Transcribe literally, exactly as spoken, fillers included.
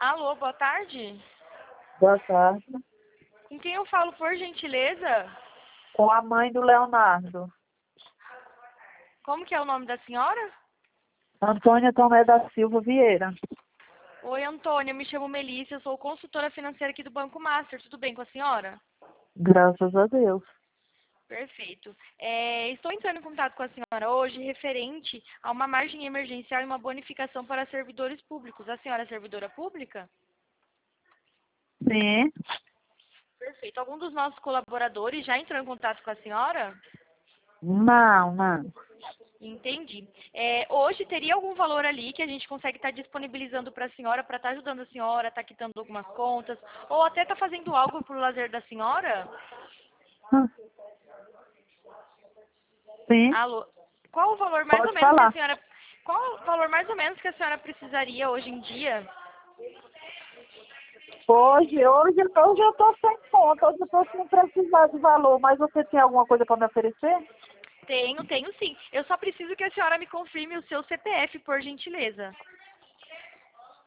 Alô, boa tarde. Boa tarde. Com quem eu falo, por gentileza? Com a mãe do Leonardo. Como que é o nome da senhora? Antônia Tomé da Silva Vieira. Oi, Antônia, eu me chamo Melissa, eu sou consultora financeira aqui do Banco Master. Tudo bem com a senhora? Graças a Deus. Perfeito. É, estou entrando em contato com a senhora hoje referente a uma margem emergencial e uma bonificação para servidores públicos. A senhora é servidora pública? Sim. Perfeito. Algum dos nossos colaboradores já entrou em contato com a senhora? Não, não. Entendi. É, hoje teria algum valor ali que a gente consegue estar disponibilizando para a senhora, para estar ajudando a senhora, estar quitando algumas contas, ou até estar fazendo algo para o lazer da senhora? Hum, Sim, Alô? Qual o valor mais ou pode menos que a falar. senhora, qual o valor mais ou menos que a senhora precisaria hoje em dia? Hoje, hoje, hoje eu estou sem conta, hoje eu estou sem precisar de valor, mas você tem alguma coisa para me oferecer? Tenho, tenho sim. Eu só preciso que a senhora me confirme o seu C P F, por gentileza.